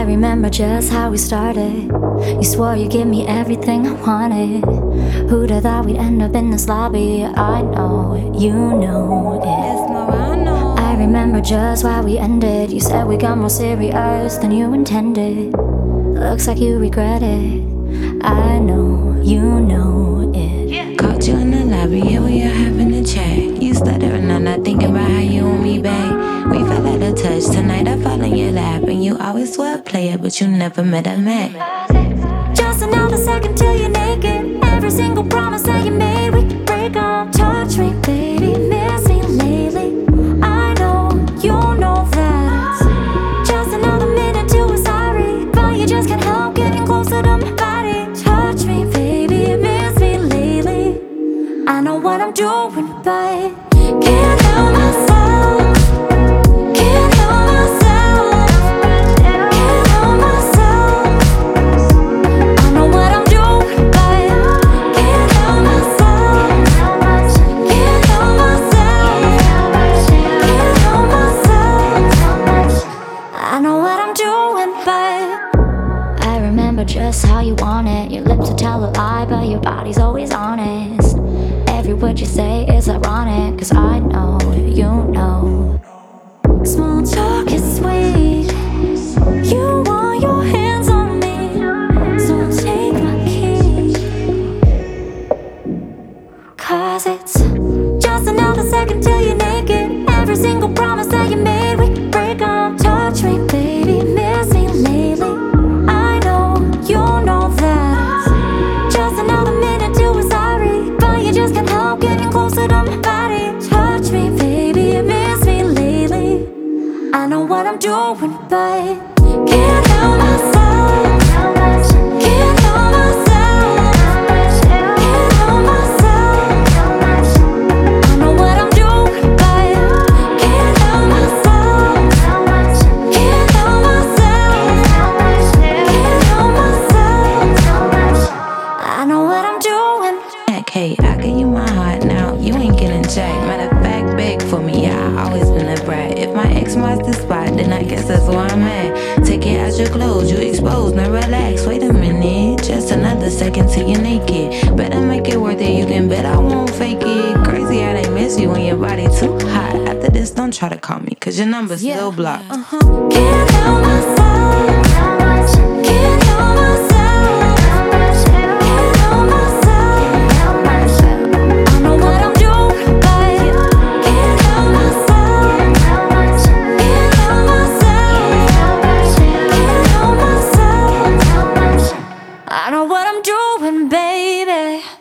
remember just how we started. You swore you'd give me everything I wanted. Who'd have thought we'd end up in this lobby? I know, you know it. I remember just why we ended. You said we got more serious than you intended. Looks like you regret it. I know, you know it. Caught you in the lobby, yeah, we are having a chat. You stuttering, I'm not thinking about how you want me back. We fell out of touch, tonight I fall in your lap. And you always swear player, but you never met a man. Just another second till you're naked. Every single promise that you made, we could break up. Touch me, baby, miss me lately. I know, you know that it's just another minute till we're sorry. But you just can't help getting closer to my body. Touch me, baby, miss me lately. I know what I'm doing, but can't help myself. Can't help myself. Can't help myself. I know what I'm doing, but can't help myself. Can't help myself. Can't help myself. I know what I'm doing, but I remember just how you want it. Your lips will tell a lie, but your body's always honest. Every word you say is ironic, 'cause I know, you know. Small talk is sweet. You want your hands on me, so take my key. 'Cause it's just another second till you're naked. Every single promise that you made, we could break up. Touch me, baby, miss me lately. I know, you know that it's just another minute till we're sorry. But you just can't help getting closer to my body. Touch me, baby, miss me lately. I know what I'm doing, but can't help myself. Can't help myself. Can't help myself. I know what I'm doing, but can't help myself. Can't help myself. Can't help myself. I know what I'm doing. Hey, I give you my heart now, you ain't getting jacked. Matter of fact, beg for me, yeah, I always been a brat. If my ex marks the spot, then I guess that's where I'm at. Take it out your clothes, you exposed, now relax. Wait a minute, just another second till you're naked. Better make it worth it, you can bet I won't fake it. Crazy how they miss you when your body too hot. After this, don't try to call me, 'cause your number's still blocked. Can't help myself. Can't help myself. Can't help myself. I know what I'm doing, but can't help myself. Can't help myself. Can't help myself. I know what I'm doing, baby.